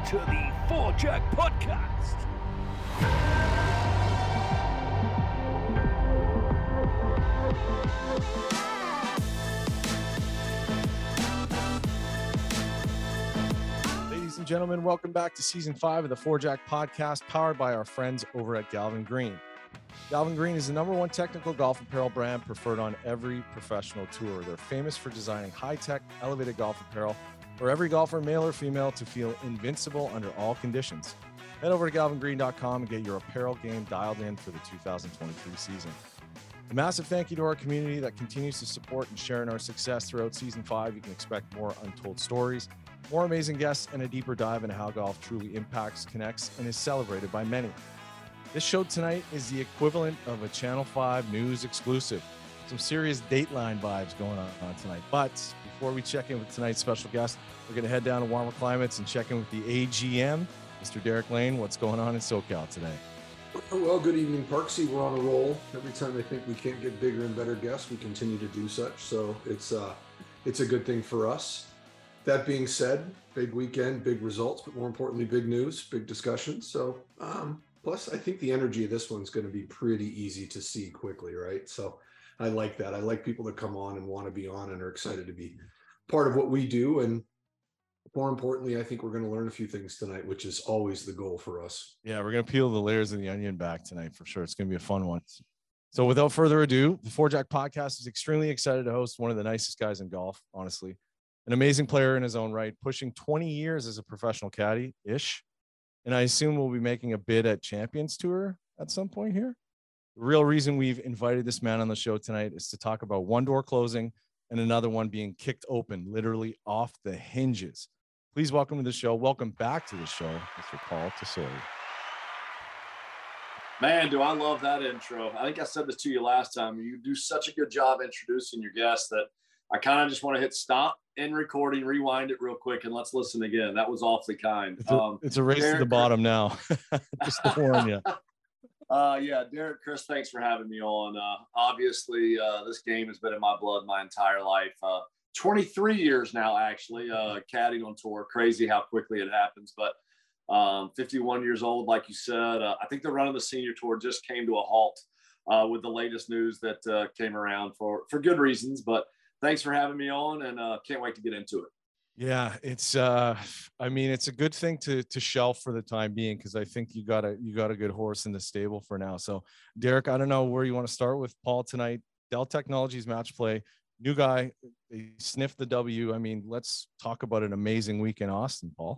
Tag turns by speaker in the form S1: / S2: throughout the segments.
S1: to the Four Jack Podcast.
S2: Ladies and gentlemen, welcome back to Season 5 of the Four Jack Podcast, powered by our friends over at Galvin Green. Galvin Green is the #1 technical golf apparel brand preferred on every professional tour. They're famous for designing high-tech, elevated golf apparel for every golfer, male or female, to feel invincible under all conditions. Head over to galvingreen.com and get your apparel game dialed in for the 2023 season. A massive thank you to our community that continues to support and share in our success throughout Season 5. You can expect more untold stories, more amazing guests, and a deeper dive into how golf truly impacts, connects, and is celebrated by many. This show tonight is the equivalent of a Channel 5 news exclusive. Some serious Dateline vibes going on tonight. But before we check in with tonight's special guest, we're going to head down to warmer climates and check in with the AGM, Mr. Derek Lane. What's going on in SoCal today?
S3: Well, good evening, Parksy. We're on a roll. Every time I think we can't get bigger and better guests, we continue to do such. So it's a good thing for us. That being said, big weekend, big results, but more importantly, big news, big discussions. So plus, I think the energy of this one's going to be pretty easy to see quickly, right? So I like that. I like people that come on and want to be on and are excited to be part of what we do. And more importantly, I think we're going to learn a few things tonight, which is always the goal for us.
S2: Yeah, we're going to peel the layers of the onion back tonight for sure. It's going to be a fun one. So without further ado, the Four Jack Podcast is extremely excited to host one of the nicest guys in golf, honestly. An amazing player in his own right, pushing 20 years as a professional caddy-ish. And I assume we'll be making a bid at Champions Tour at some point here. The real reason we've invited this man on the show tonight is to talk about one door closing and another one being kicked open, literally off the hinges. Please welcome to the show. Welcome back to the show, Mr. Paul Tesori.
S4: Man, do I love that intro. I think I said this to you last time. You do such a good job introducing your guests that I kind of just want to hit stop in recording, rewind it real quick, and let's listen again. That was awfully kind.
S2: It's a race to the bottom now. Just to warn you.
S4: Yeah, Derek, Chris, thanks for having me on. Obviously, this game has been in my blood my entire life. 23 years now, actually, caddying on tour. Crazy how quickly it happens. But 51 years old, like you said. I think the run of the senior tour just came to a halt with the latest news that came around for good reasons. But thanks for having me on, and can't wait to get into it.
S2: Yeah, it's it's a good thing to shelf for the time being, because I think you got a good horse in the stable for now. So Derek, I don't know where you want to start with Paul tonight. Dell Technologies match play, new guy, they sniffed the W. I mean, let's talk about an amazing week in Austin, Paul.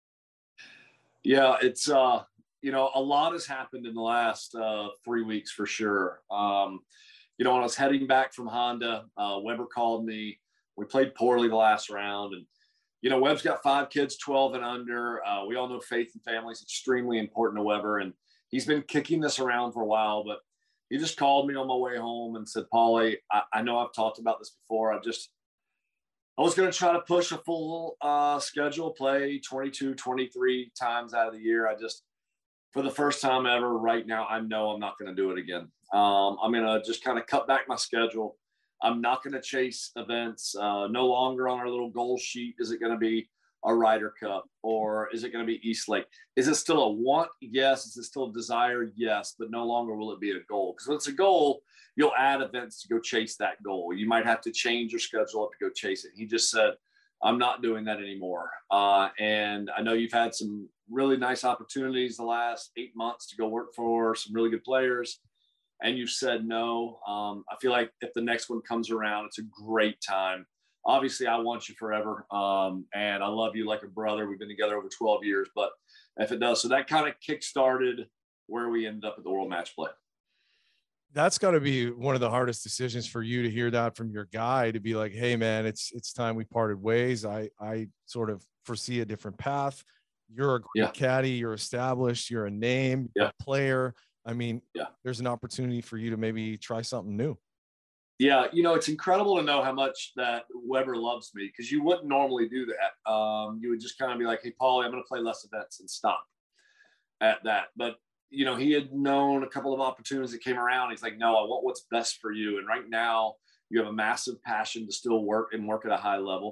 S4: Yeah, it's a lot has happened in the last 3 weeks for sure. When I was heading back from Honda, Weber called me. We played poorly the last round, and Webb's got 5 kids, 12 and under. We all know faith and family is extremely important to Weber, and he's been kicking this around for a while. But he just called me on my way home and said, "Paulie, I know I've talked about this before. I was going to try to push a full schedule, play 22, 23 times out of the year. For the first time ever right now, I know I'm not going to do it again. I'm going to just kind of cut back my schedule. I'm not going to chase events. No longer on our little goal sheet is it going to be a Ryder Cup, or is it going to be East Lake? Is it still a want? Yes. Is it still a desire? Yes. But no longer will it be a goal. Because when it's a goal, you'll add events to go chase that goal. You might have to change your schedule up to go chase it. He just said, I'm not doing that anymore. And I know you've had some really nice opportunities the last 8 months to go work for some really good players, and you've said no. I feel like if the next one comes around, it's a great time. Obviously, I want you forever, and I love you like a brother. We've been together over 12 years, but if it does, so that kind of kick-started where we ended up at the World Match Play.
S2: That's got to be one of the hardest decisions for you, to hear that from your guy, to be like, hey man, it's time we parted ways. I sort of foresee a different path. You're a great caddy, you're established, you're a name, you're a player. I mean, there's an opportunity for you to maybe try something new.
S4: Yeah, it's incredible to know how much that Weber loves me, because you wouldn't normally do that. You would just kind of be like, hey, Paulie, I'm going to play less events and stop at that. But, he had known a couple of opportunities that came around. He's like, no, I want what's best for you. And right now you have a massive passion to still work at a high level.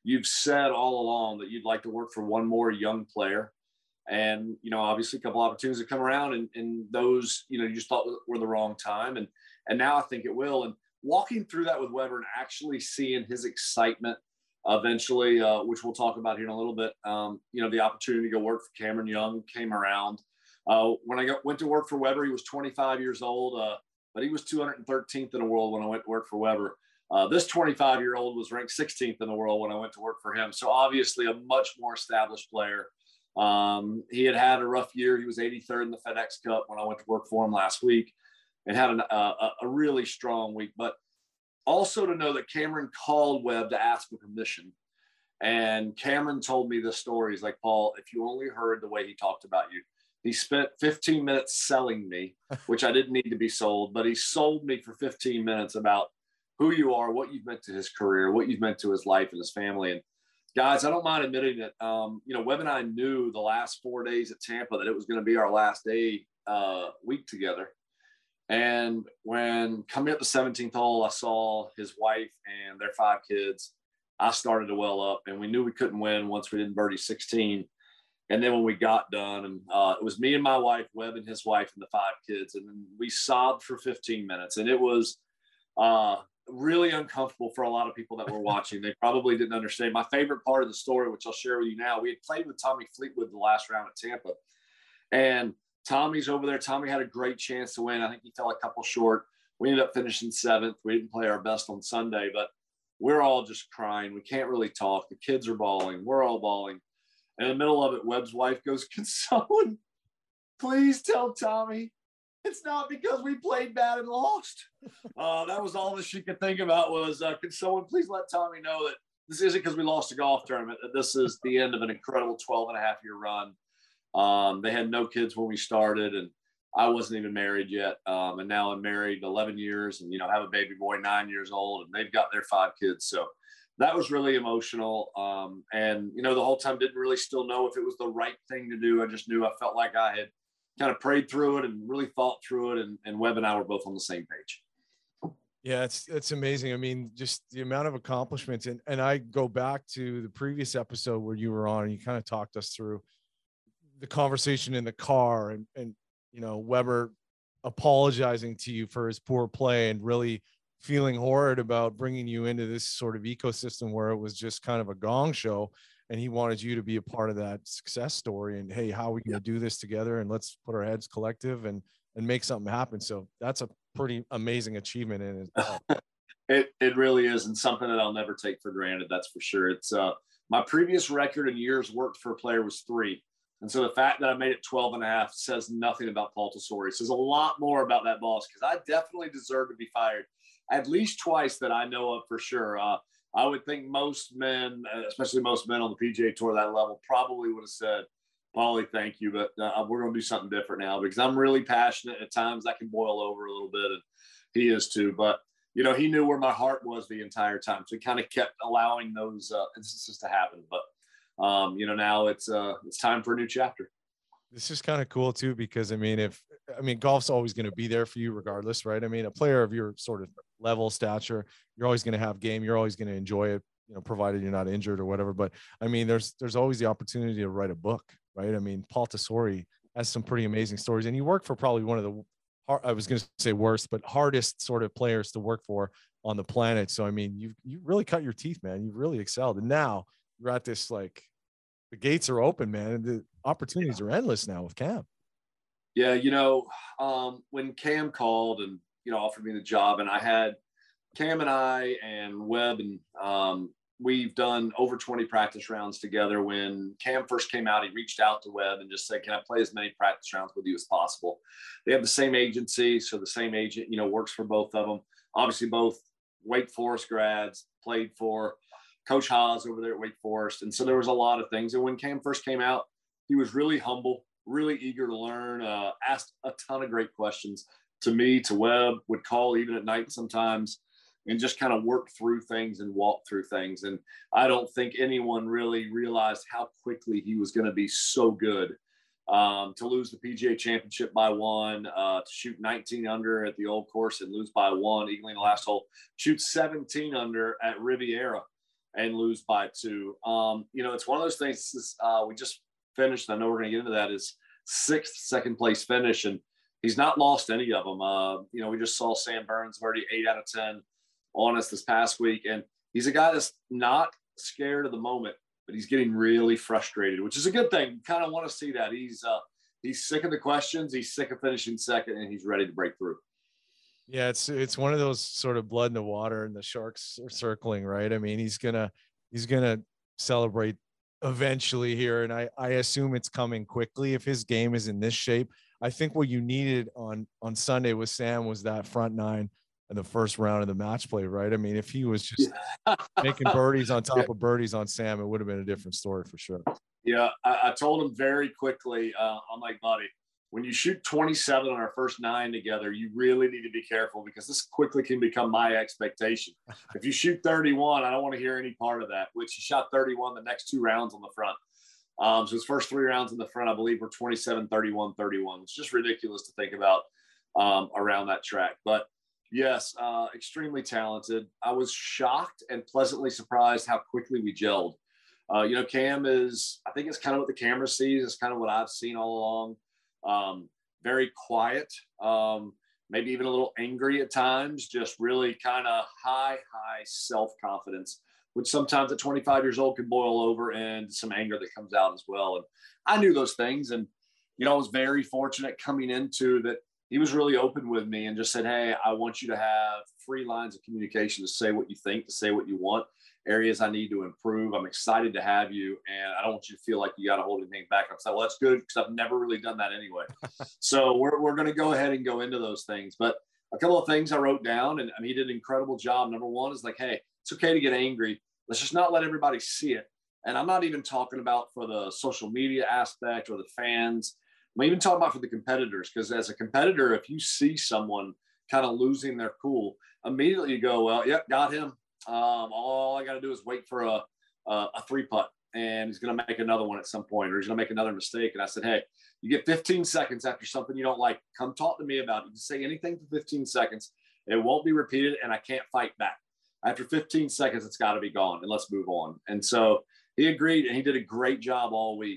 S4: you've said all along that you'd like to work for one more young player. And, you know, obviously a couple opportunities have come around, and those, you know, you just thought were the wrong time. And now I think it will. And walking through that with Weber and actually seeing his excitement eventually, which we'll talk about here in a little bit, you know, the opportunity to go work for Cameron Young came around. When I went to work for Weber, he was 25 years old, but he was 213th in the world when I went to work for Weber. This 25-year-old was ranked 16th in the world when I went to work for him. So obviously a much more established player. He had a rough year. He was 83rd in the FedEx Cup when I went to work for him last week, and had a really strong week. But also to know that Cameron called Webb to ask for permission. And Cameron told me this story. He's like, Paul, if you only heard the way he talked about you. He spent 15 minutes selling me, which I didn't need to be sold, but he sold me for 15 minutes about who you are, what you've meant to his career, what you've meant to his life and his family. And guys, I don't mind admitting it. You know, Webb and I knew the last 4 days at Tampa that it was going to be our last week together. And when coming up the 17th hole, I saw his wife and their 5 kids. I started to well up, and we knew we couldn't win once we didn't birdie 16. And then when we got done, and it was me and my wife, Webb and his wife, and the 5 kids, and then we sobbed for 15 minutes. And it was really uncomfortable for a lot of people that were watching. They probably didn't understand. My favorite part of the story, which I'll share with you now, we had played with Tommy Fleetwood the last round at Tampa. And Tommy's over there. Tommy had a great chance to win. I think he fell a couple short. We ended up finishing 7th. We didn't play our best on Sunday, but we're all just crying. We can't really talk. The kids are bawling. We're all bawling. And in the middle of it, Webb's wife goes, can someone please tell Tommy it's not because we played bad and lost? That was all that she could think about was, can someone please let Tommy know that this isn't because we lost a golf tournament, that this is the end of an incredible 12-and-a-half-year run. They had no kids when we started, and I wasn't even married yet. And now I'm married 11 years and, you know, have a baby boy 9 years old, and they've got their 5 kids. So that was really emotional. And, you know, the whole time didn't really still know if it was the right thing to do. I just knew I felt like I had kind of prayed through it and really thought through it. And Webb and I were both on the same page.
S2: Yeah, it's amazing. I mean, just the amount of accomplishments. And I go back to the previous episode where you were on, and you kind of talked us through the conversation in the car, and you know, Weber apologizing to you for his poor play and really feeling horrid about bringing you into this sort of ecosystem where it was just kind of a gong show, and he wanted you to be a part of that success story. And hey, how are we going to do this together? And let's put our heads collective and make something happen. So that's a pretty amazing achievement in it.
S4: It really is, and something that I'll never take for granted. That's for sure. It's my previous record in years worked for a player was 3. And so the fact that I made it 12.5 says nothing about Paul Tesori. It says a lot more about that boss, because I definitely deserve to be fired at least twice that I know of for sure. I would think most men, especially most men on the PGA Tour that level, probably would have said, Paulie, thank you, but we're going to do something different now, because I'm really passionate. At times I can boil over a little bit, and he is too. But, you know, he knew where my heart was the entire time. So he kind of kept allowing those instances to happen. But, you know, now it's time for a new chapter.
S2: This is kind of cool too, because I mean, golf's always going to be there for you regardless, right? I mean, a player of your sort of level, stature, you're always going to have game. You're always going to enjoy it, you know, provided you're not injured or whatever. But I mean, there's always the opportunity to write a book, right? I mean, Paul Tesori has some pretty amazing stories, and you work for probably one of the, I was going to say worst, but hardest sort of players to work for on the planet. So, I mean, you really cut your teeth, man. You've really excelled. And now you're at this, like, the gates are open, man. And the opportunities are endless now with Cam.
S4: Yeah. You know, when Cam called and, you know, offered me the job, and I had Cam and I and Webb, and we've done over 20 practice rounds together. When Cam first came out, he reached out to Webb and just said, can I play as many practice rounds with you as possible? They have the same agency. So the same agent, you know, works for both of them. Obviously both Wake Forest grads, played for Coach Haas over there at Wake Forest. And so there was a lot of things. And when Cam first came out, he was really humble, really eager to learn, asked a ton of great questions to me, to Webb, would call even at night sometimes, and just kind of work through things and walk through things. And I don't think anyone really realized how quickly he was going to be so good. To lose the PGA Championship by 1, to shoot 19 under at the Old Course and lose by 1, eagling the last hole, shoot 17 under at Riviera. and lose by 2. It's one of those things. We just finished. I know we're going to get into that. Is 6th second place finish, and he's not lost any of them. We just saw Sam Burns already 8 out of 10 on us this past week, and he's a guy that's not scared of the moment, but he's getting really frustrated, which is a good thing. You kind of want to see that. He's sick of the questions. He's sick of finishing second, and he's ready to break through.
S2: Yeah, it's one of those sort of blood in the water, and the sharks are circling, right? I mean, he's gonna celebrate eventually here, and I assume it's coming quickly if his game is in this shape. I think what you needed on Sunday with Sam was that front 9 in the first round of the match play, right? I mean, if he was just making birdies on top of birdies on Sam, it would have been a different story for sure.
S4: Yeah, I told him very quickly, I'm like, buddy, when you shoot 27 on our first 9 together, you really need to be careful because this quickly can become my expectation. If you shoot 31, I don't want to hear any part of that, which he shot 31 the next 2 rounds on the front. So his first 3 rounds in the front, I believe, were 27, 31, 31. It's just ridiculous to think about around that track. But yes, extremely talented. I was shocked and pleasantly surprised how quickly we gelled. Cam I think it's kind of what the camera sees. It's kind of what I've seen all along. Very quiet, maybe even a little angry at times, just really kind of high self-confidence, which sometimes at 25 years old can boil over and some anger that comes out as well. And I knew those things. And, I was very fortunate coming into that. He was really open with me and just said, hey, I want you to have free lines of communication to say what you think, to say what you want, areas I need to improve. I'm excited to have you. And I don't want you to feel like you got to hold anything back. I said, well, that's good because I've never really done that anyway. So we're going to go ahead and go into those things. But a couple of things I wrote down, and he did an incredible job. Number one is like, hey, it's okay to get angry. Let's just not let everybody see it. And I'm not even talking about for the social media aspect or the fans. I'm even talking about for the competitors, because as a competitor, if you see someone kind of losing their cool, immediately you go, well, yep, got him. All I got to do is wait for a 3-putt, and he's going to make another one at some point, or he's going to make another mistake. And I said, hey, you get 15 seconds after something you don't like. Come talk to me about it. You can say anything for 15 seconds. It won't be repeated, and I can't fight back. After 15 seconds, it's got to be gone, and let's move on. And so he agreed, and he did a great job all week.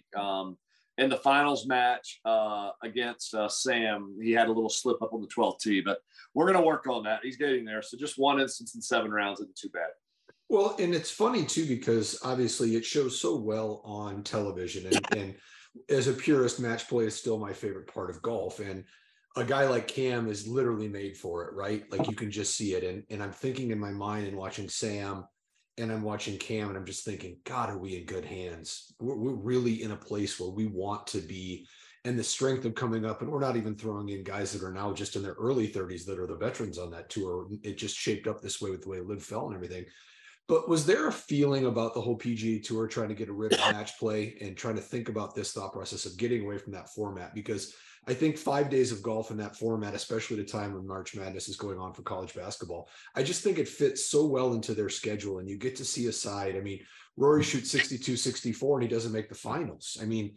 S4: In the finals match against Sam, he had a little slip up on the 12th tee, but we're going to work on that. He's getting there. So just one instance in 7 rounds isn't too bad.
S3: Well, and it's funny too, because obviously it shows so well on television, and as a purist, match play is still my favorite part of golf. And a guy like Cam is literally made for it, right? Like you can just see it. And I'm thinking in my mind and watching Sam, and I'm watching Cam, and I'm just thinking, God, are we in good hands? We're really in a place where we want to be, and the strength of coming up. And we're not even throwing in guys that are now just in their early 30s that are the veterans on that tour. It just shaped up this way with the way Liv fell and everything. But was there a feeling about the whole PGA Tour trying to get rid of match play and trying to think about this thought process of getting away from that format? Because I think 5 days of golf in that format, especially at a time when March Madness is going on for college basketball, I just think it fits so well into their schedule. And you get to see a side. I mean, Rory shoots 62, 64, and he doesn't make the finals. I mean,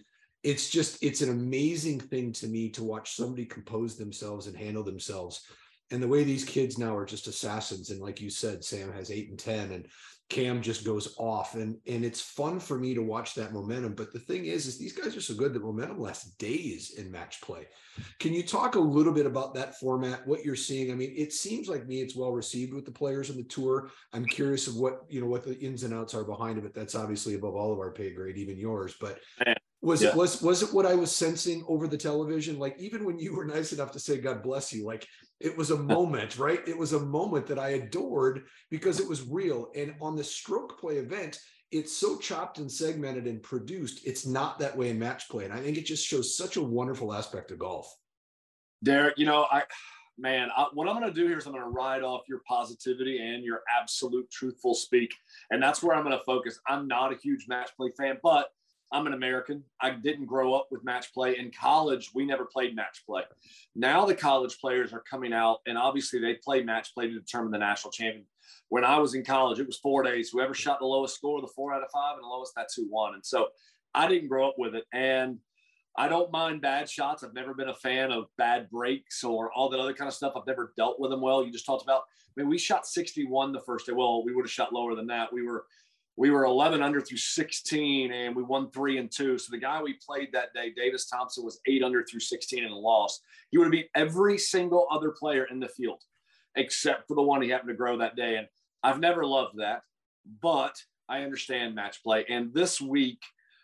S3: it's an amazing thing to me to watch somebody compose themselves and handle themselves. And the way these kids now are just assassins. And like you said, Sam has 8 and 10, and Cam just goes off. And it's fun for me to watch that momentum. But the thing is these guys are so good that momentum lasts days in match play. Can you talk a little bit about that format, what you're seeing? I mean, it seems like me, it's well received with the players on the tour. I'm curious of what the ins and outs are behind it, but that's obviously above all of our pay grade, even yours. But was it what I was sensing over the television? Like, even when you were nice enough to say, God bless you, like it was a moment, right? It was a moment that I adored because it was real. And on the stroke play event, it's so chopped and segmented and produced. It's not that way in match play. And I think it just shows such a wonderful aspect of golf.
S4: Derek, what I'm going to do here is I'm going to ride off your positivity and your absolute truthful speak. And that's where I'm going to focus. I'm not a huge match play fan, but I'm an American. I didn't grow up with match play. In college, we never played match play. Now the college players are coming out, and obviously they play match play to determine the national champion. When I was in college, it was 4 days. Whoever shot the lowest score, the 4 out of 5, and the lowest, that's who won. And so I didn't grow up with it. And I don't mind bad shots. I've never been a fan of bad breaks or all that other kind of stuff. I've never dealt with them well. You just talked about, we shot 61 the first day. Well, we would have shot lower than that. We were we were 11 under through 16, and we won 3 and 2. So the guy we played that day, Davis Thompson, was 8 under through 16 and a loss. He would have beat every single other player in the field, except for the one he happened to grow that day. And I've never loved that, but I understand match play. And this week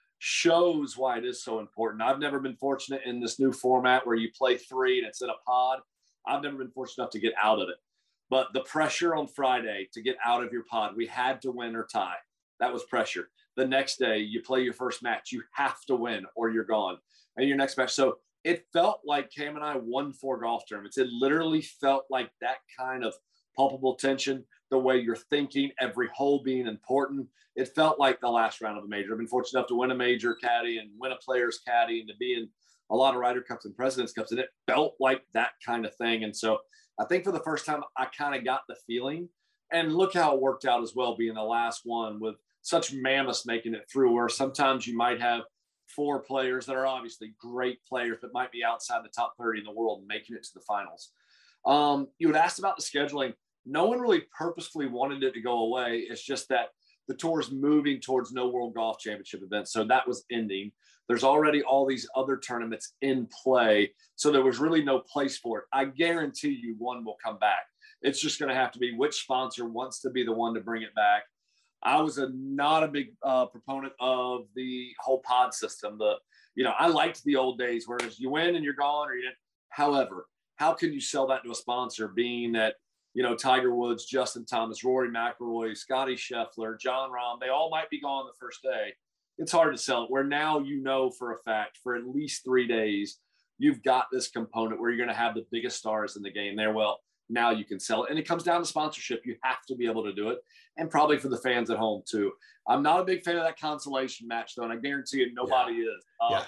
S4: shows why it is so important. I've never been fortunate in this new format where you play 3 and it's in a pod. I've never been fortunate enough to get out of it. But the pressure on Friday to get out of your pod, we had to win or tie. That was pressure. The next day, you play your first match. You have to win or you're gone. And your next match. So it felt like Cam and I won 4 golf tournaments. It literally felt like that kind of palpable tension, the way you're thinking, every hole being important. It felt like the last round of a major. I've been fortunate enough to win a major caddy and win a player's caddy and to be in a lot of Ryder Cups and President's Cups. And it felt like that kind of thing. And so I think for the first time, I kind of got the feeling. And look how it worked out as well, being the last one with such mammoths making it through, where sometimes you might have 4 players that are obviously great players, but might be outside the top 30 in the world making it to the finals. You had asked about the scheduling. No one really purposefully wanted it to go away. It's just that the tour is moving towards no World Golf Championship events. So that was ending. There's already all these other tournaments in play. So there was really no place for it. I guarantee you one will come back. It's just going to have to be which sponsor wants to be the one to bring it back. I was not a big proponent of the whole pod system. I liked the old days, whereas you win and you're gone or you didn't. However, how can you sell that to a sponsor, being that, Tiger Woods, Justin Thomas, Rory McIlroy, Scotty Scheffler, John Rahm, they all might be gone the first day. It's hard to sell it, where now for a fact for at least 3 days, you've got this component where you're going to have the biggest stars in the game there. Well, now you can sell it. And it comes down to sponsorship. You have to be able to do it. And probably for the fans at home too. I'm not a big fan of that consolation match though. And I guarantee you nobody is.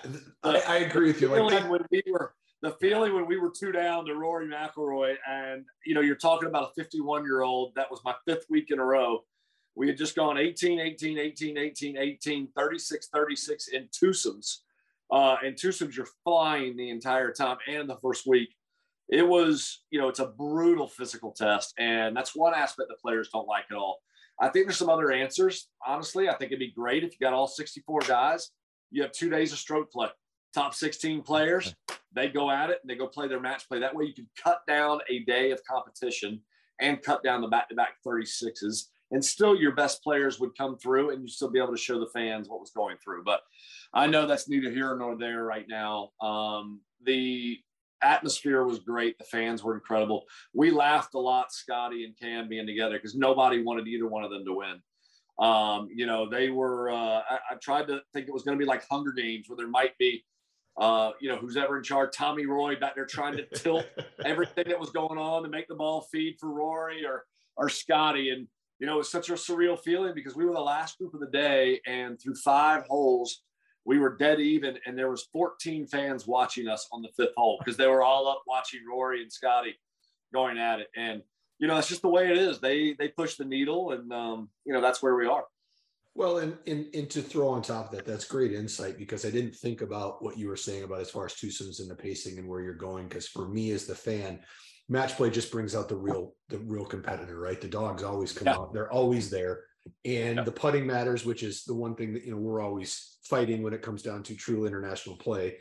S3: I agree with you.
S4: The feeling when we were 2 down to Rory McIlroy, and you're talking about a 51-year-old. That was my 5th week in a row. We had just gone 18, 18, 18, 18, 18, 36, 36 in twosomes. In twosomes, you're flying the entire time. And the first week, it was, it's a brutal physical test. And that's one aspect the players don't like at all. I think there's some other answers. Honestly, I think it'd be great if you got all 64 guys. You have 2 days of stroke play. Top 16 players, they go at it and they go play their match play. That way you can cut down a day of competition and cut down the back-to-back 36s. And still your best players would come through and you still be able to show the fans what was going through. But I know that's neither here nor there right now. The atmosphere was great. The fans were incredible. We laughed a lot, Scotty and Cam being together, because nobody wanted either one of them to win. They were, I tried to think it was going to be like Hunger Games, where there might be, who's ever in charge, Tommy Roy back there trying to tilt everything that was going on to make the ball feed for Rory or Scotty. And, it was such a surreal feeling because we were the last group of the day, and through 5 holes, we were dead even, and there was 14 fans watching us on the 5th hole because they were all up watching Rory and Scotty going at it. And, that's just the way it is. They push the needle, and, that's where we are.
S3: Well, and to throw on top of that, that's great insight, because I didn't think about what you were saying about as far as twosomes and the pacing and where you're going. Because for me as the fan, match play just brings out the real competitor, right? The dogs always come out. They're always there. And the putting matters, which is the one thing that, we're always fighting when it comes down to true international play.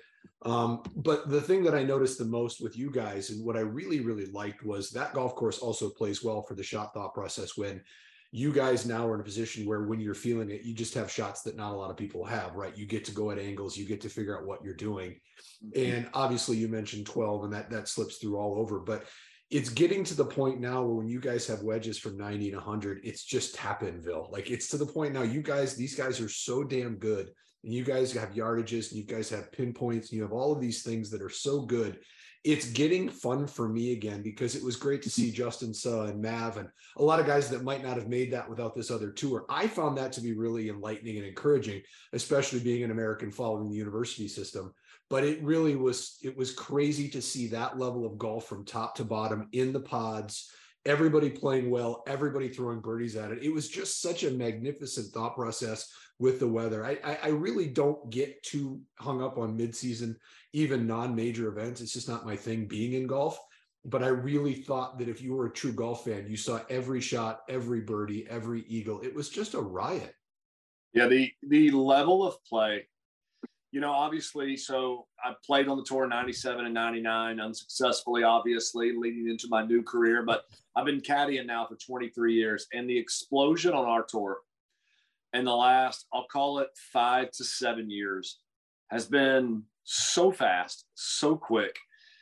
S3: But the thing that I noticed the most with you guys, and what I really, really liked, was that golf course also plays well for the shot thought process, when you guys now are in a position where when you're feeling it, you just have shots that not a lot of people have, right? You get to go at angles, you get to figure out what you're doing. And obviously you mentioned 12, and that slips through all over, but it's getting to the point now where when you guys have wedges from 90 and 100, it's just tap-inville. Like, it's to the point now, these guys are so damn good, and you guys have yardages, and you guys have pinpoints, and you have all of these things that are so good. It's getting fun for me again, because it was great to see Justin Suh and Mav and a lot of guys that might not have made that without this other tour. I found that to be really enlightening and encouraging, especially being an American following the university system. But it was crazy to see that level of golf from top to bottom in the pods, everybody playing well, everybody throwing birdies at it. It was just such a magnificent thought process with the weather. I really don't get too hung up on midseason, even non-major events. It's just not my thing being in golf. But I really thought that if you were a true golf fan, you saw every shot, every birdie, every eagle. It was just a riot.
S4: Yeah, the level of play, obviously, so I played on the tour in 97 and 99 unsuccessfully, obviously, leading into my new career, but I've been caddying now for 23 years, and the explosion on our tour in the last, I'll call it 5 to 7 years, has been so fast, so quick.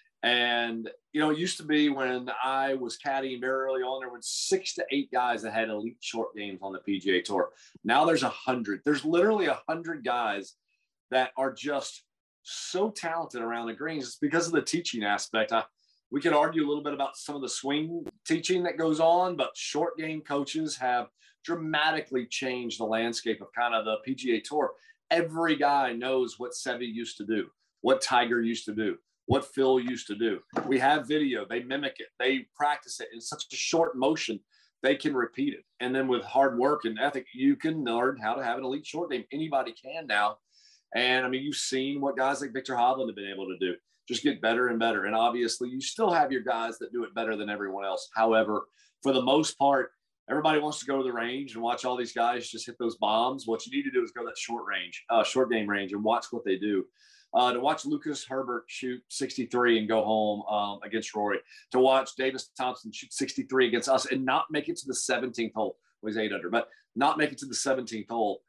S4: And, it used to be when I was caddying very early on, there were 6 to 8 guys that had elite short games on the PGA Tour. Now there's 100. There's literally 100 guys that are just so talented around the greens. It's because of the teaching aspect. We could argue a little bit about some of the swing teaching that goes on, but short game coaches have dramatically changed the landscape of kind of the PGA Tour. Every guy knows what Seve used to do, what Tiger used to do, what Phil used to do. We have video. They mimic it. They practice it in such a short motion. They can repeat it. And then with hard work and ethic, you can learn how to have an elite short game. Anybody can now. And I mean, you've seen what guys like Viktor Hovland have been able to do. Just get better and better. And obviously, you still have your guys that do it better than everyone else. However, for the most part, everybody wants to go to the range and watch all these guys just hit those bombs. What you need to do is go to that short game range and watch what they do. To watch Lucas Herbert shoot 63 and go home against Rory, to watch Davis Thompson shoot 63 against us and not make it to the 17th hole, was 8 under, but not make it to the 17th hole.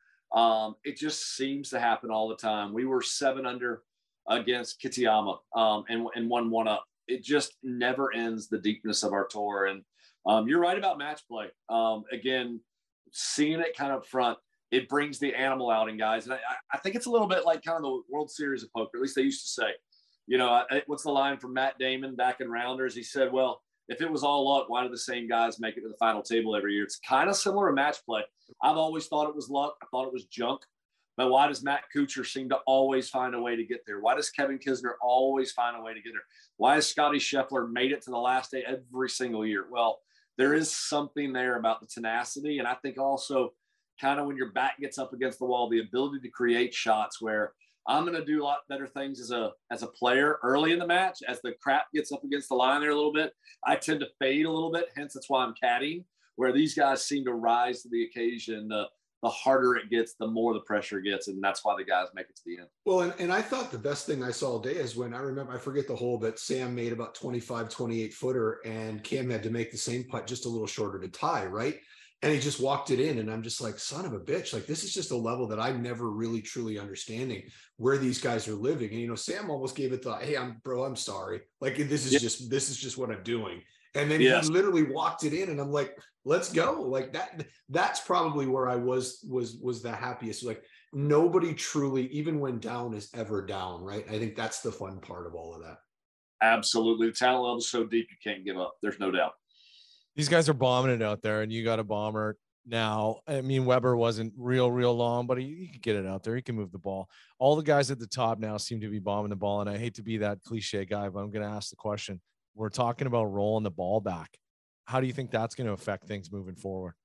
S4: It just seems to happen all the time. We were 7 under against Kitayama and won 1 up. It just never ends, the deepness of our tour. And you're right about match play. Again, seeing it kind of front, it brings the animal out in guys. And I think it's a little bit like kind of the World Series of poker, at least they used to say. What's the line from Matt Damon back in Rounders? He said, well, if it was all luck, why do the same guys make it to the final table every year? It's kind of similar to match play. I've always thought it was luck. I thought it was junk. But why does Matt Kuchar seem to always find a way to get there? Why does Kevin Kisner always find a way to get there? Why has Scotty Scheffler made it to the last day every single year? Well, there is something there about the tenacity. And I think also kind of when your back gets up against the wall, the ability to create shots where I'm going to do a lot better things as a player early in the match. As the crap gets up against the line there a little bit, I tend to fade a little bit. Hence, that's why I'm caddying, where these guys seem to rise to the occasion. The harder it gets, the more the pressure gets. And that's why the guys make it to the end.
S3: Well, and I thought the best thing I saw all day is when I forget the hole, but Sam made about 25, 28 footer and Cam had to make the same putt just a little shorter to tie, right? And he just walked it in. And I'm just like, son of a bitch. Like, this is just a level that I'm never really truly understanding where these guys are living. And, Sam almost gave it the, hey, I'm sorry. Like, this is just what I'm doing. And then he literally walked it in and I'm like, let's go. Like that's probably where I was the happiest. Like nobody truly, even when down, is ever down. Right. I think that's the fun part of all of that.
S4: Absolutely. The talent level is so deep, you can't give up. There's no doubt.
S2: These guys are bombing it out there and you got a bomber now. I mean, Weber wasn't real long, but he could get it out there. He can move the ball. All the guys at the top now seem to be bombing the ball. And I hate to be that cliche guy, but I'm going to ask the question. We're talking about rolling the ball back. How do you think that's going to affect things moving forward?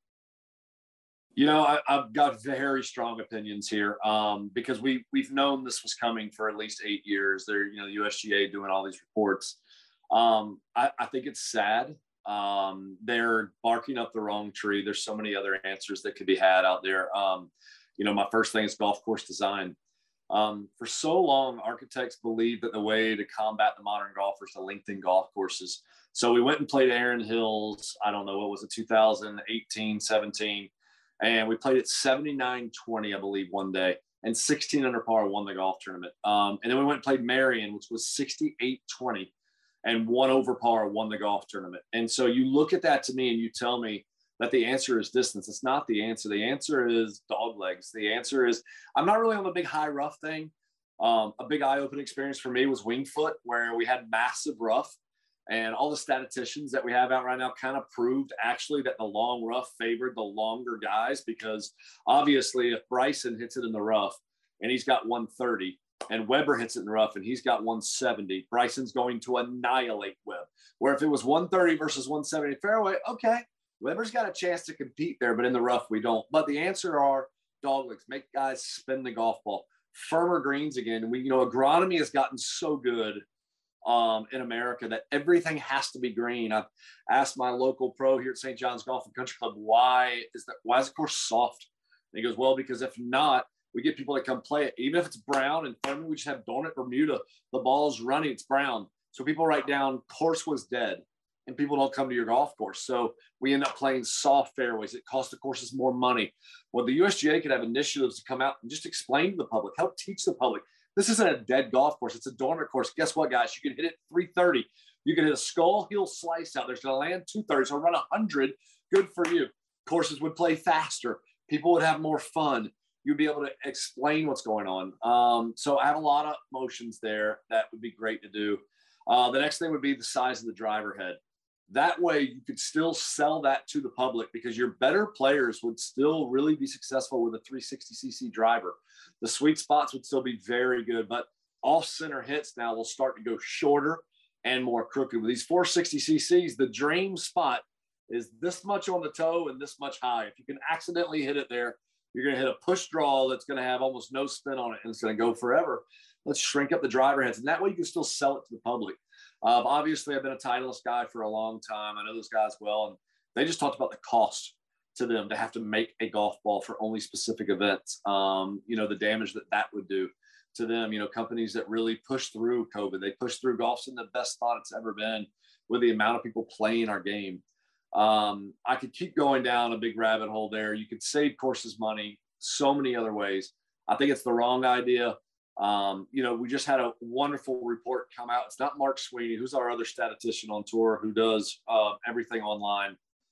S4: I've got very strong opinions here because we've known this was coming for at least 8 years. They're, the USGA doing all these reports. I think it's sad. They're barking up the wrong tree. There's so many other answers that could be had out there. My first thing is golf course design. For so long, architects believed that the way to combat the modern golfer is to lengthen golf courses. So we went and played Erin Hills. I don't know, what was it, 2018, 17. And we played at 79-20, I believe, one day. And 16 under par won the golf tournament. And then we went and played Marion, which was 68-20. And 1 over par won the golf tournament. And so you look at that to me and you tell me that the answer is distance. It's not the answer. The answer is dog legs. The answer is, I'm not really on the big high rough thing. A big eye-opening experience for me was Winged Foot, where we had massive rough. And all the statisticians that we have out right now kind of proved actually that the long rough favored the longer guys, because obviously if Bryson hits it in the rough and he's got 130 and Weber hits it in the rough and he's got 170, Bryson's going to annihilate Webb. Where if it was 130 versus 170 fairway, okay, Weber's got a chance to compete there, but in the rough, we don't. But the answer are dog legs, make guys spin the golf ball, firmer greens again. And agronomy has gotten so good in America that everything has to be green. I've asked my local pro here at St. John's Golf and Country Club, why is the course soft? And he goes, well, because if not, we get people that come play it. Even if it's brown and Furman, we just have Dornett, Bermuda. The ball's running, it's brown. So people write down course was dead, and people don't come to your golf course. So we end up playing soft fairways. It costs the courses more money. Well, the USGA could have initiatives to come out and just explain to the public, help teach the public. This isn't a dead golf course. It's a Dornett course. Guess what, guys? You can hit it 330. You can hit a skull heel slice out. There's going to land 230. So run 100. Good for you. Courses would play faster. People would have more fun. You'd be able to explain what's going on. So I have a lot of motions there that would be great to do. The next thing would be the size of the driver head. That way you could still sell that to the public, because your better players would still really be successful with a 360cc driver. The sweet spots would still be very good, but off center hits now will start to go shorter and more crooked. With these 460cc's, the dream spot is this much on the toe and this much high. If you can accidentally hit it there, you're going to hit a push draw that's going to have almost no spin on it, and it's going to go forever. Let's shrink up the driver heads, and that way you can still sell it to the public. Obviously, I've been a Titleist guy for a long time. I know those guys well, and they just talked about the cost to them to have to make a golf ball for only specific events. The damage that would do to them. Companies that really push through COVID, they push through. Golf's in the best spot it's ever been with the amount of people playing our game. I could keep going down a big rabbit hole there. You could save courses money so many other ways. I think it's the wrong idea. We just had a wonderful report come out. It's not Mark Sweeney, who's our other statistician on tour, who does everything online.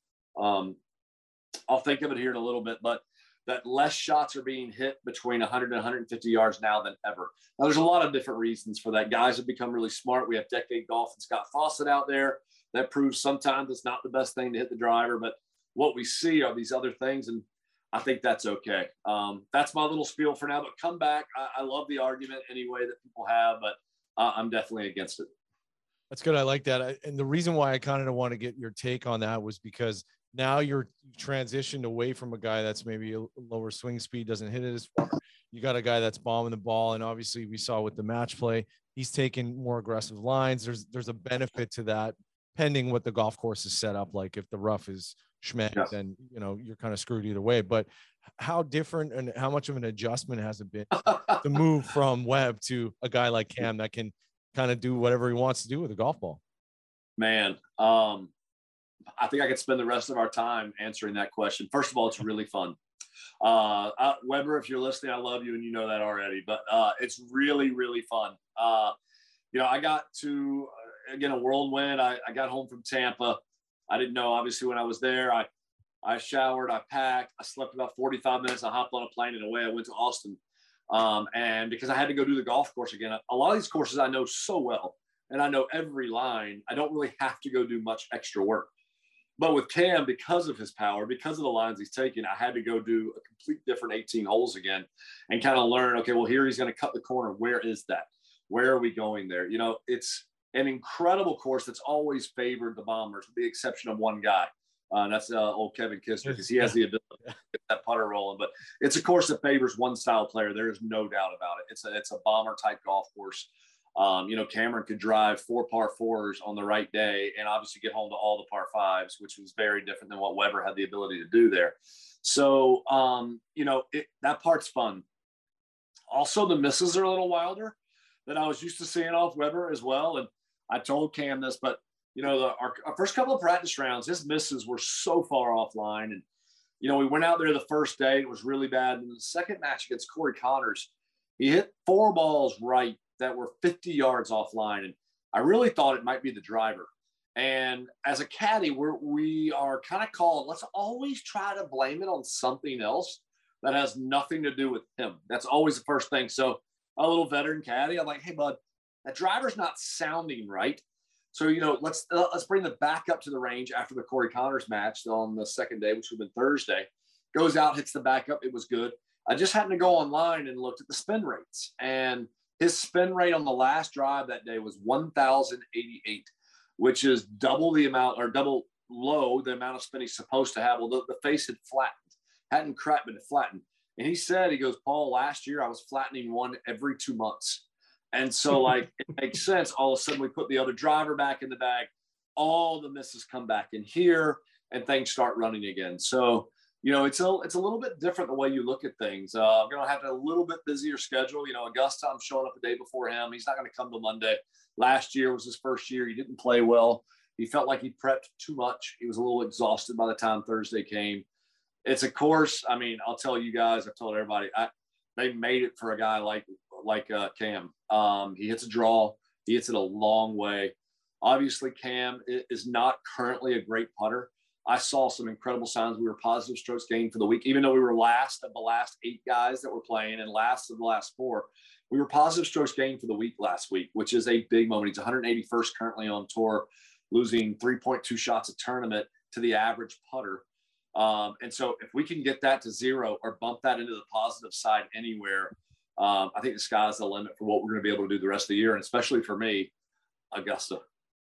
S4: I'll think of it here in a little bit, but that less shots are being hit between 100 and 150 yards now than ever. Now, there's a lot of different reasons for that. Guys have become really smart. We have Decade Golf and Scott Fawcett out there. That proves sometimes it's not the best thing to hit the driver, but what we see are these other things, and I think that's okay. That's my little spiel for now, but come back. I love the argument anyway that people have, but I'm definitely against it.
S2: That's good. I like that. And the reason why I kind of want to get your take on that was because now you're transitioned away from a guy that's maybe a lower swing speed, doesn't hit it as far. You got a guy that's bombing the ball, and obviously we saw with the match play, he's taking more aggressive lines. There's a benefit to that, pending what the golf course is set up. Like if the rough is schmeck, then you're kind of screwed either way. But how different and how much of an adjustment has it been to move from Webb to a guy like Cam that can kind of do whatever he wants to do with a golf ball?
S4: Man, I think I could spend the rest of our time answering that question. First of all, it's really fun. Weber, if you're listening, I love you, and you know that already, but it's really, really fun. I got to, again, a whirlwind. I got home from Tampa. I didn't know, obviously, when I was there, I showered, I packed, I slept about 45 minutes. I hopped on a plane and away I went to Austin. And because I had to go do the golf course again, a lot of these courses I know so well, and I know every line. I don't really have to go do much extra work. But with Cam, because of his power, because of the lines he's taking, I had to go do a complete different 18 holes again and kind of learn, okay, well, here he's going to cut the corner. Where is that? Where are we going there? It's an incredible course that's always favored the Bombers, with the exception of one guy. And that's old Kevin Kistner, because he has the ability to get that putter rolling. But it's a course that favors one style player. There is no doubt about it. It's a bomber type golf course. Cameron could drive 4 par 4s on the right day and obviously get home to all the par 5s, which was very different than what Weber had the ability to do there. So, that part's fun. Also, the misses are a little wilder than I was used to seeing off Weber as well. And I told Cam this, but our first couple of practice rounds, his misses were so far offline. And, we went out there the first day, it was really bad. And the second match against Corey Connors, he hit 4 balls right that were 50 yards offline. And I really thought it might be the driver. And as a caddy, we are kind of called, let's always try to blame it on something else that has nothing to do with him. That's always the first thing. So a little veteran caddy, I'm like, hey, bud, that driver's not sounding right. So, let's bring the back up to the range after the Corey Connors match on the second day, which would have been Thursday. Goes out, hits the backup. It was good. I just happened to go online and looked at the spin rates. And his spin rate on the last drive that day was 1,088, which is double the amount, or double low the amount of spin he's supposed to have. Well, the face had flattened, hadn't cracked, but it flattened. And he goes, Paul, last year I was flattening one every 2 months. And so, it makes sense. All of a sudden, we put the other driver back in the bag. All the misses come back in here, and things start running again. So, it's a little bit different the way you look at things. I'm going to have a little bit busier schedule. Augusta, I'm showing up a day before him. He's not going to come till Monday. Last year was his first year. He didn't play well. He felt like he prepped too much. He was a little exhausted by the time Thursday came. It's a course. I mean, I'll tell you guys, I've told everybody, they made it for a guy like Cam. He hits a draw. He hits it a long way. Obviously, Cam is not currently a great putter. I saw some incredible signs. We were positive strokes gained for the week, even though we were last of the last 8 guys that were playing and last of the last 4. We were positive strokes gained for the week last week, which is a big moment. He's 181st currently on tour, losing 3.2 shots a tournament to the average putter. And so if we can get that to 0 or bump that into the positive side anywhere, I think the sky's the limit for what we're going to be able to do the rest of the year, and especially for me, Augusta.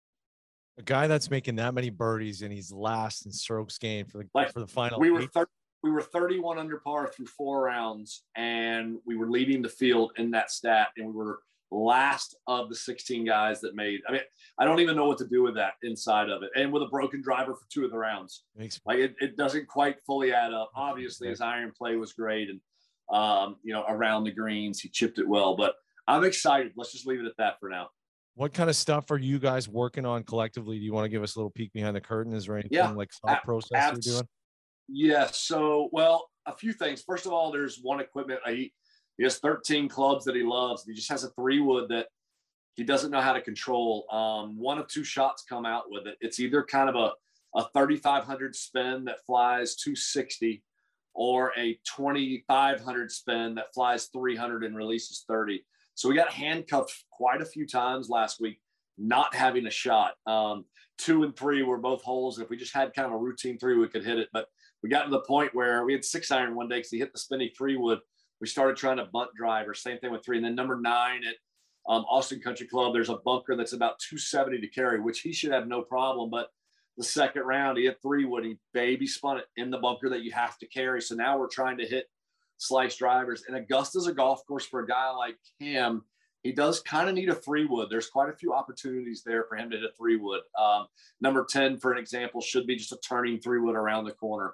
S2: A guy that's making that many birdies and he's last in strokes gained for the final.
S4: We were 31 under par through 4 rounds, and we were leading the field in that stat, and we were last of the 16 guys that made. I mean, I don't even know what to do with that inside of it, and with a broken driver for 2 of the rounds, it doesn't quite fully add up. Obviously, his iron play was great, and around the greens he chipped it well. But I'm excited. Let's just leave it at that for now.
S2: What kind of stuff are you guys working on collectively? Do you want to give us a little peek behind the curtain? Is there anything like thought process you're doing?
S4: Yeah. So, well, a few things. First of all, there's one equipment. He has 13 clubs that he loves. He just has a 3-wood that he doesn't know how to control. 1 of 2 shots come out with it. It's either kind of a 3,500 spin that flies 260, or a 2,500 spin that flies 300 and releases 30. So we got handcuffed quite a few times last week, not having a shot. 2 and 3 were both holes. If we just had kind of a routine 3, we could hit it. But we got to the point where we had 6-iron one day because he hit the spinny 3-wood. We started trying to bunt drive, or same thing with 3. And then number 9 at Austin Country Club, there's a bunker that's about 270 to carry, which he should have no problem. But the second round, he hit 3-wood. He baby spun it in the bunker that you have to carry. So now we're trying to hit slice drivers. And Augusta's a golf course for a guy like Cam. He does kind of need a 3-wood. There's quite a few opportunities there for him to hit a 3-wood. Number 10, for an example, should be just a turning 3-wood around the corner.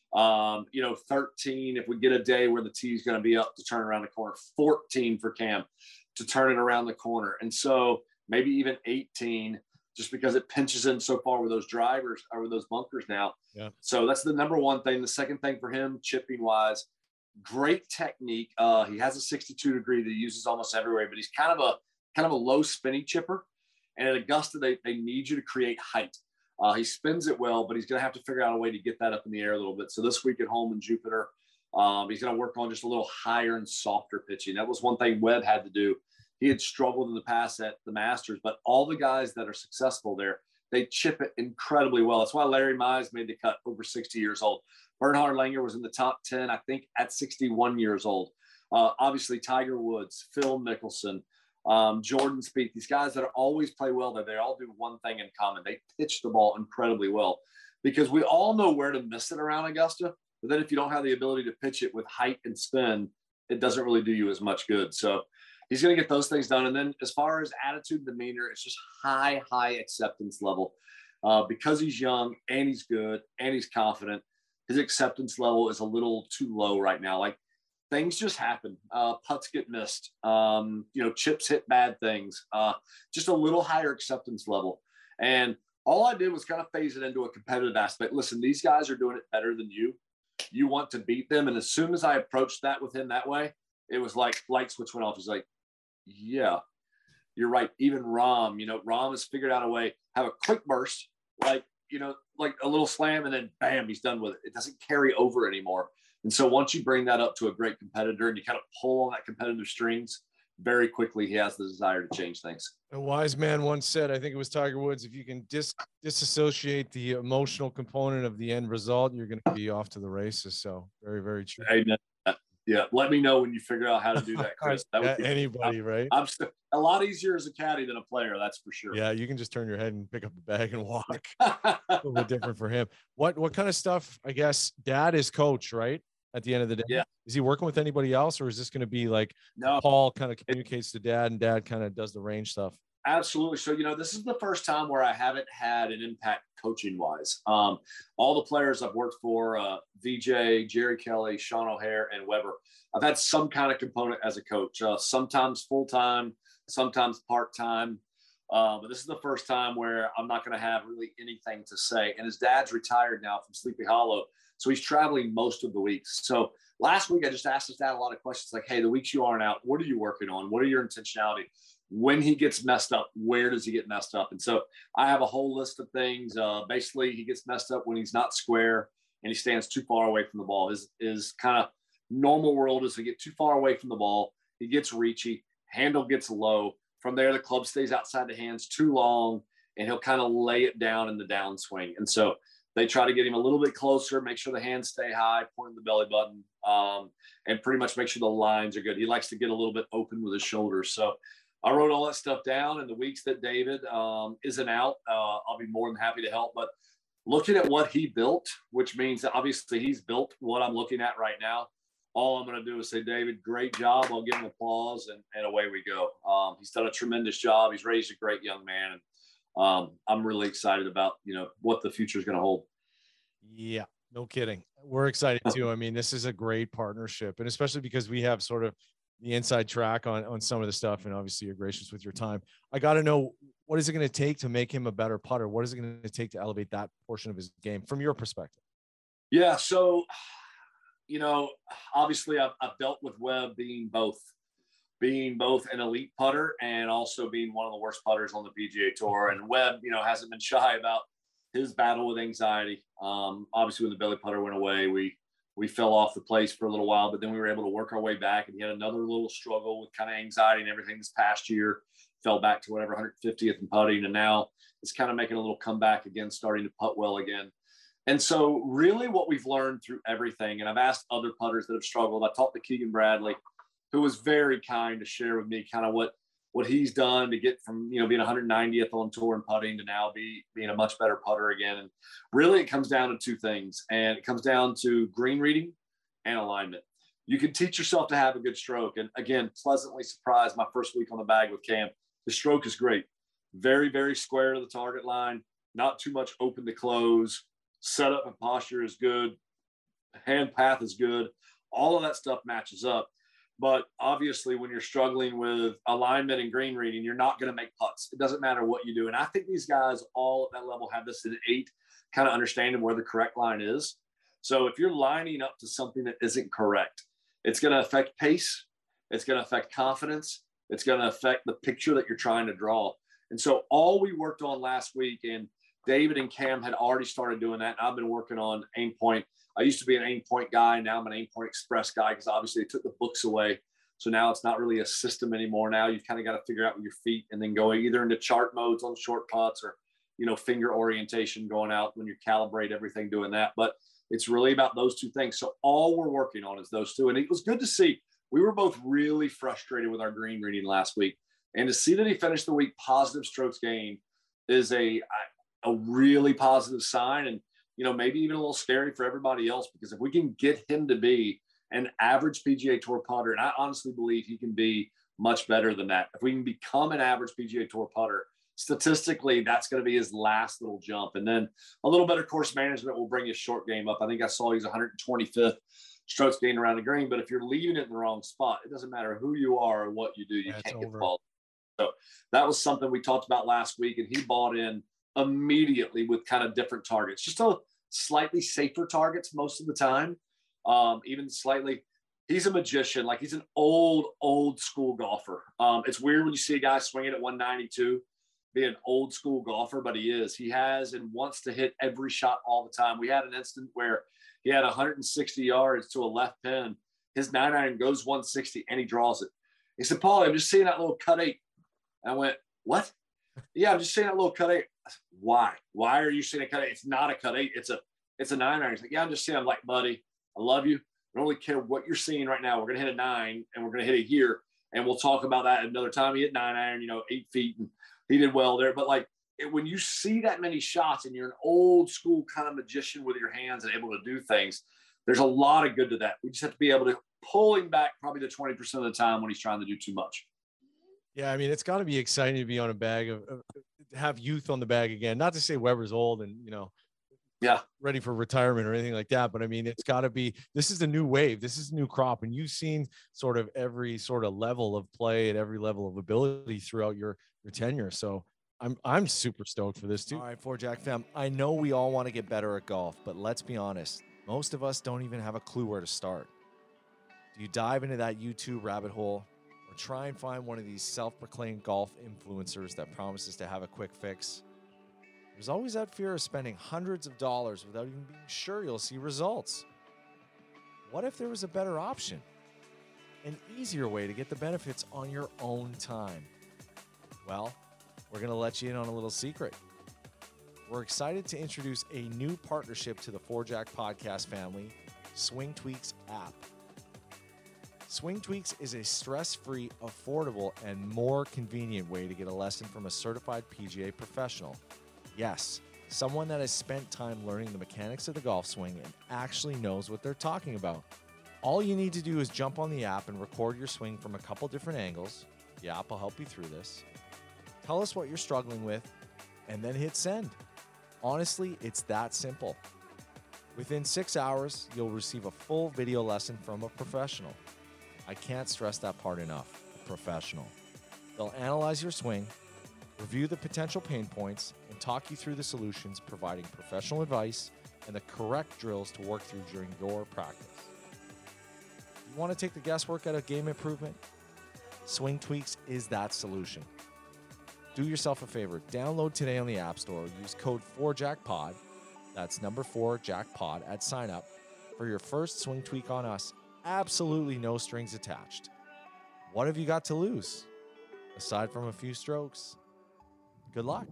S4: 13, if we get a day where the tee is going to be up to turn around the corner. 14 for Cam to turn it around the corner. And so maybe even 18, just because it pinches in so far with those drivers or with those bunkers now. Yeah. So that's the number 1 thing. The second thing for him, chipping wise, great technique. He has a 62 degree that he uses almost everywhere, but he's kind of a low spinny chipper. And at Augusta, they need you to create height. He spins it well, but he's going to have to figure out a way to get that up in the air a little bit. So this week at home in Jupiter, he's going to work on just a little higher and softer pitching. That was one thing Webb had to do. He had struggled in the past at the Masters, but all the guys that are successful there, they chip it incredibly well. That's why Larry Mize made the cut over 60 years old. Bernhard Langer was in the top 10, I think, at 61 years old. Obviously, Tiger Woods, Phil Mickelson, Jordan Spieth, these guys that always play well, they all do one thing in common. They pitch the ball incredibly well, because we all know where to miss it around Augusta. But then if you don't have the ability to pitch it with height and spin, it doesn't really do you as much good. So he's going to get those things done. And then as far as attitude, demeanor, it's just high acceptance level. Because he's young and he's good and he's confident, his acceptance level is a little too low right now. Like, things just happen. Putts get missed. Chips hit bad things. Just a little higher acceptance level. And all I did was kind of phase it into a competitive aspect. Listen, these guys are doing it better than you. You want to beat them. And as soon as I approached that with him that way, it was like light switch went off. He's like, yeah, you're right. Even Rahm, Rahm has figured out a way, have a quick burst, like a little slam, and then bam, he's done with it. It doesn't carry over anymore. And so once you bring that up to a great competitor and you kind of pull on that competitive strings, very quickly he has the desire to change things.
S2: A wise man once said, I think it was Tiger Woods, if you can disassociate the emotional component of the end result, you're going to be off to the races. So very, very true.
S4: Amen. Yeah, let me know when you figure out how to do that, Chris. That would be
S2: anybody, right?
S4: I'm still a lot easier as a caddy than a player, that's for sure.
S2: Yeah, you can just turn your head and pick up the bag and walk. A little bit different for him. What kind of stuff? I guess Dad is coach, right? At the end of the day,
S4: yeah.
S2: Is he working with anybody else, or is this going to be like
S4: no?
S2: Paul kind of communicates to Dad, and Dad kind of does the range stuff?
S4: Absolutely. So, this is the first time where I haven't had an impact coaching wise. All the players I've worked for, VJ, Jerry Kelly, Sean O'Hare, and Weber, I've had some kind of component as a coach, sometimes full-time, sometimes part-time. But this is the first time where I'm not going to have really anything to say. And his dad's retired now from Sleepy Hollow, so he's traveling most of the weeks. So last week, I just asked his dad a lot of questions like, hey, the weeks you aren't out, what are you working on? What are your intentionality? When he gets messed up, where does he get messed up? And so I have a whole list of things. Basically, he gets messed up when he's not square and he stands too far away from the ball. His kind of normal world is to get too far away from the ball. He gets reachy, handle gets low. From there, the club stays outside the hands too long, and he'll kind of lay it down in the downswing. And so they try to get him a little bit closer, make sure the hands stay high, point the belly button, and pretty much make sure the lines are good. He likes to get a little bit open with his shoulders. So I wrote all that stuff down. In the weeks that David isn't out, I'll be more than happy to help. But looking at what he built, which means that obviously he's built what I'm looking at right now, all I'm going to do is say, David, great job. I'll give him applause, and away we go. He's done a tremendous job. He's raised a great young man. And I'm really excited about, what the future is going to hold.
S2: Yeah, no kidding. We're excited too. I mean, this is a great partnership, and especially because we have sort of the inside track on some of the stuff, and obviously you're gracious with your time. I got to know, what is it going to take to make him a better putter? What is it going to take to elevate that portion of his game from your perspective?
S4: Yeah. So, obviously I've dealt with Webb being both an elite putter and also being one of the worst putters on the PGA Tour. And Webb, hasn't been shy about his battle with anxiety. Obviously when the belly putter went away, we fell off the place for a little while, but then we were able to work our way back, and he had another little struggle with kind of anxiety and everything this past year, fell back to whatever 150th in putting. And now it's kind of making a little comeback again, starting to putt well again. And so really what we've learned through everything, and I've asked other putters that have struggled. I talked to Keegan Bradley, who was very kind to share with me kind of what he's done to get from, being 190th on tour and putting to now being a much better putter again. And really it comes down to two things. And it comes down to green reading and alignment. You can teach yourself to have a good stroke. And again, pleasantly surprised my first week on the bag with Cam. The stroke is great. Very, very square to the target line, not too much open to close. Setup and posture is good. Hand path is good. All of that stuff matches up. But obviously, when you're struggling with alignment and green reading, you're not going to make putts. It doesn't matter what you do. And I think these guys all at that level have this innate kind of understanding where the correct line is. So if you're lining up to something that isn't correct, it's going to affect pace. It's going to affect confidence. It's going to affect the picture that you're trying to draw. And so all we worked on last week, and David and Cam had already started doing that. And I've been working on aim point. I used to be an aim point guy. Now I'm an aim point express guy because obviously they took the books away. So now it's not really a system anymore. Now you've kind of got to figure out with your feet and then go either into chart modes on short putts or, finger orientation going out when you calibrate everything doing that. But it's really about those two things. So all we're working on is those two. And it was good to see. We were both really frustrated with our green reading last week. And to see that he finished the week positive strokes gained is a really positive sign, and maybe even a little scary for everybody else, because if we can get him to be an average PGA Tour putter, and I honestly believe he can be much better than that. If we can become an average PGA Tour putter, statistically, that's going to be his last little jump. And then a little better course management will bring his short game up. I think I saw he's 125th strokes gained around the green, but if you're leaving it in the wrong spot, it doesn't matter who you are or what you do, you can't get the ball. So that was something we talked about last week, and he bought in immediately with kind of different targets, just a slightly safer targets most of the time. Even slightly, he's a magician. Like, he's an old school golfer. It's weird when you see a guy swinging at 192, be an old school golfer, but he has and wants to hit every shot all the time. We had an instant where he had 160 yards to a left pin. His 9-iron goes 160 and he draws it. He said, Paulie, I'm just seeing that little cut 8. I went, what? Yeah, I'm just seeing that little cut 8. I said, why? Why are you seeing a cut 8? It's not a cut 8. It's a 9-iron. He's like, yeah, I'm just seeing. I'm like, buddy, I love you. I don't really care what you're seeing right now. We're going to hit a 9 and we're going to hit it here. And we'll talk about that another time. He hit 9-iron, 8 feet, and he did well there. But when you see that many shots and you're an old school kind of magician with your hands and able to do things, there's a lot of good to that. We just have to be able to pull him back probably the 20% of the time when he's trying to do too much.
S2: Yeah, I mean, it's got to be exciting to be on a bag have youth on the bag again. Not to say Weber's old and,
S4: Yeah.
S2: ready for retirement or anything like that, but I mean, it's got to be, this is the new wave. This is a new crop. And you've seen sort of every sort of level of play and every level of ability throughout your tenure. So I'm super stoked for this too. All right, Four Jack fam, I know we all want to get better at golf, but let's be honest, most of us don't even have a clue where to start. Do you dive into that YouTube rabbit hole or try and find one of these self-proclaimed golf influencers that promises to have a quick fix? There's always that fear of spending hundreds of dollars without even being sure you'll see results. What if there was a better option? An easier way to get the benefits on your own time? Well, we're going to let you in on a little secret. We're excited to introduce a new partnership to the Four Jack podcast family, Swing Tweaks app. Swing Tweaks is a stress-free, affordable, and more convenient way to get a lesson from a certified PGA professional. Yes, someone that has spent time learning the mechanics of the golf swing and actually knows what they're talking about. All you need to do is jump on the app and record your swing from a couple different angles. The app will help you through this. Tell us what you're struggling with, and then hit send. Honestly, it's that simple. Within 6 hours, you'll receive a full video lesson from a professional. I can't stress that part enough, a professional. They'll analyze your swing, review the potential pain points, and talk you through the solutions, providing professional advice and the correct drills to work through during your practice. You want to take the guesswork out of game improvement? Swing Tweaks is that solution. Do yourself a favor, download today on the App Store, use code 4JackPod, that's number 4JackPod at sign up for your first swing tweak on us. Absolutely no strings attached. What have you got to lose? Aside from a few strokes. Good luck.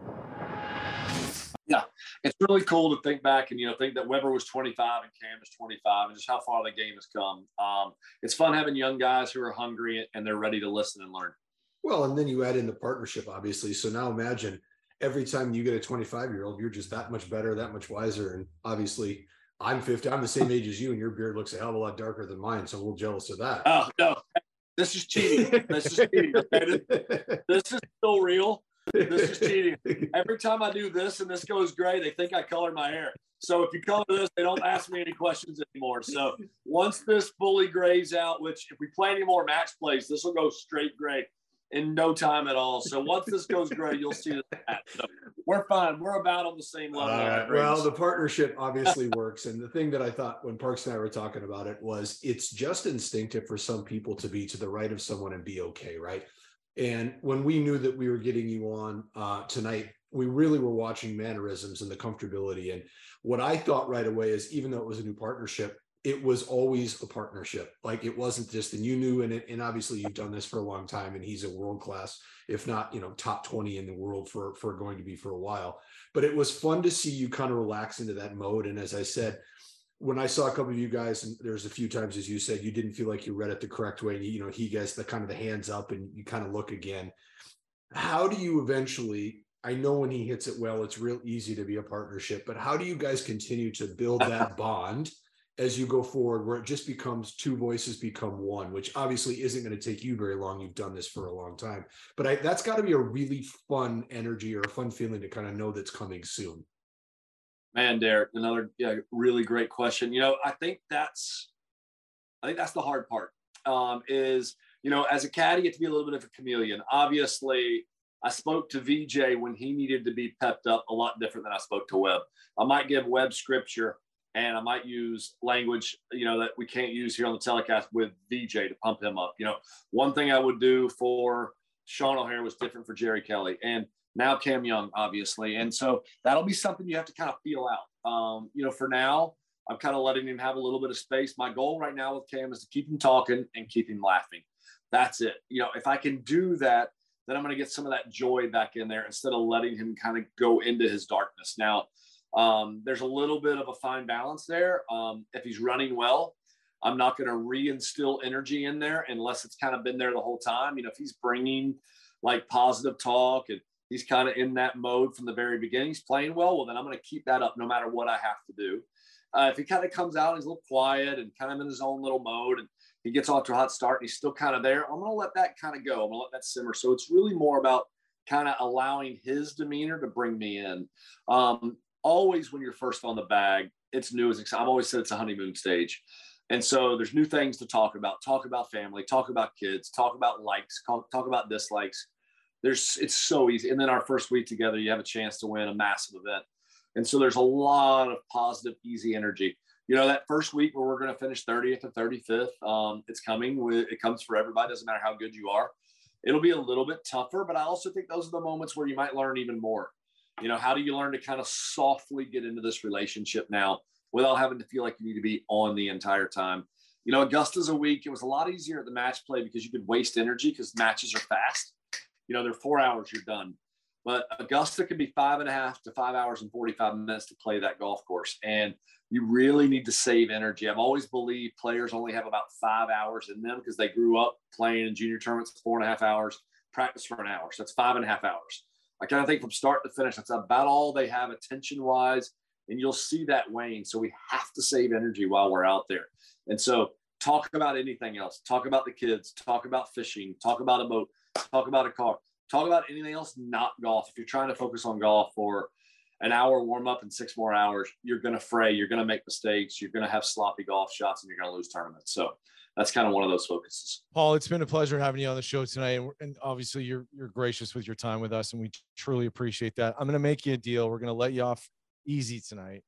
S4: Yeah, it's really cool to think back and, think that Weber was 25 and Cam is 25 and just how far the game has come. It's fun having young guys who are hungry and they're ready to listen and learn.
S3: Well, and then you add in the partnership, obviously. So now imagine every time you get a 25-year-old, you're just that much better, that much wiser. And obviously I'm 50. I'm the same age as you, and your beard looks a hell of a lot darker than mine. So I'm a little jealous of that.
S4: Oh, no. This is cheating. This is cheating. This is still real. This is cheating. Every time I do this and this goes gray, they think I colored my hair. So if you color this, they don't ask me any questions anymore. So once this fully grays out, which if we play any more match plays, this will go straight gray in no time at all. So once this goes gray, you'll see that. So we're fine. We're about on the same level.
S3: Well, the partnership obviously works. And the thing that I thought when Parks and I were talking about it was it's just instinctive for some people to be to the right of someone and be okay, right? And when we knew that we were getting you on tonight, we really were watching mannerisms and the comfortability. And what I thought right away is, even though it was a new partnership, it was always a partnership. Like it wasn't just, and you knew in it, and obviously you've done this for a long time, and he's a world-class, if not, top 20 in the world for going to be for a while. But it was fun to see you kind of relax into that mode. And as I said, when I saw a couple of you guys, and there's a few times, as you said, you didn't feel like you read it the correct way. And, he gets the kind of the hands up and you kind of look again. How do you eventually, I know when he hits it well, it's real easy to be a partnership, but how do you guys continue to build that bond as you go forward, where it just becomes two voices become one, which obviously isn't going to take you very long. You've done this for a long time, but that's got to be a really fun energy or a fun feeling to kind of know that's coming soon.
S4: Man, Derek, another really great question. I think that's the hard part. Is as a caddy, you have to be a little bit of a chameleon. Obviously, I spoke to VJ when he needed to be pepped up a lot different than I spoke to Webb. I might give Webb scripture, and I might use language, that we can't use here on the telecast with VJ to pump him up. One thing I would do for Sean O'Hare was different for Jerry Kelly, and now Cam Young, obviously. And so that'll be something you have to kind of feel out. For now, I'm kind of letting him have a little bit of space. My goal right now with Cam is to keep him talking and keep him laughing. That's it. If I can do that, then I'm going to get some of that joy back in there instead of letting him kind of go into his darkness. Now, there's a little bit of a fine balance there. If he's running well, I'm not going to reinstill energy in there unless it's kind of been there the whole time. If he's bringing like positive talk and he's kind of in that mode from the very beginning, he's playing well, then I'm going to keep that up no matter what I have to do. If he kind of comes out, he's a little quiet and kind of in his own little mode and he gets off to a hot start and he's still kind of there, I'm going to let that kind of go. I'm going to let that simmer. So it's really more about kind of allowing his demeanor to bring me in. Always when you're first on the bag, it's new. I've always said it's a honeymoon stage. And so there's new things to talk about family, talk about kids, talk about likes, talk about dislikes. It's so easy. And then our first week together, you have a chance to win a massive event. And so there's a lot of positive, easy energy. You know, that first week where we're going to finish 30th or 35th, it's coming. It comes for everybody. Doesn't matter how good you are. It'll be a little bit tougher, but I also think those are the moments where you might learn even more. You know, how do you learn to kind of softly get into this relationship now without having to feel like you need to be on the entire time? You know, Augusta's a week. It was a lot easier at the match play because you could waste energy because matches are fast. You know, they're 4 hours, you're done. But Augusta could be 5.5 to 5 hours and 45 minutes to play that golf course. And you really need to save energy. I've always believed players only have about 5 hours in them because they grew up playing in junior tournaments, 4.5 hours, practice for an hour. So that's 5.5 hours. I kind of think from start to finish, that's about all they have attention-wise, and you'll see that wane. So we have to save energy while we're out there. And so talk about anything else. Talk about the kids. Talk about fishing. Talk about a boat. Talk about a car. Talk about anything else, not golf. If you're trying to focus on golf for an hour warm-up and 6 more hours, you're going to fray. You're going to make mistakes. You're going to have sloppy golf shots, and you're going to lose tournaments. So that's kind of one of those focuses.
S2: Paul, it's been a pleasure having you on the show tonight. And obviously you're gracious with your time with us, and we truly appreciate that. I'm going to make you a deal. We're going to let you off easy tonight.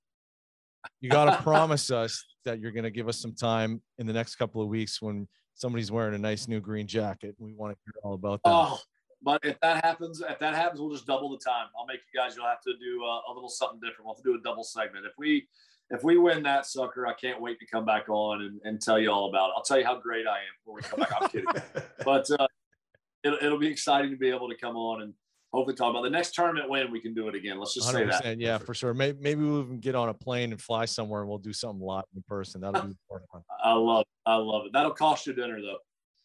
S2: You got to promise us that you're going to give us some time in the next couple of weeks when somebody's wearing a nice new green jacket. We want to hear all about that.
S4: Oh, but if that happens, we'll just double the time. I'll make you guys, you'll have to do a little something different. We'll have to do a double segment. If we win that sucker, I can't wait to come back on and tell you all about it. I'll tell you how great I am when we come back. I'm kidding. But it'll be exciting to be able to come on and hopefully talk about the next tournament win. We can do it again. Let's just say that.
S2: Yeah, for sure. Maybe we'll even get on a plane and fly somewhere and we'll do something live in person. That'll be fun.
S4: I love it. That'll cost you dinner though.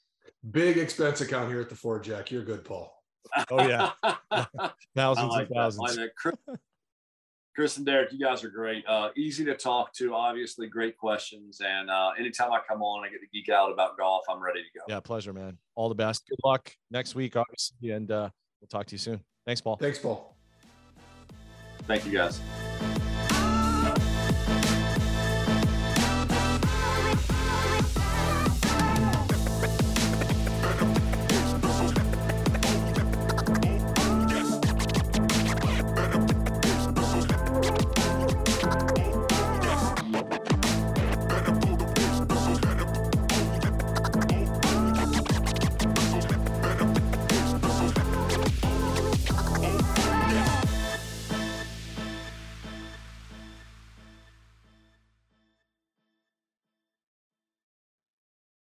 S3: Big expense account here at the Ford Jack. You're good, Paul.
S2: Oh yeah. Thousands and thousands.
S4: Chris and Derek, you guys are great. Easy to talk to, obviously great questions. And anytime I come on, I get to geek out about golf. I'm ready to go.
S2: Yeah, pleasure, man. All the best. Good luck next week, obviously. And we'll talk to you soon. Thanks, Paul.
S3: Thanks, Paul.
S4: Thank you, guys.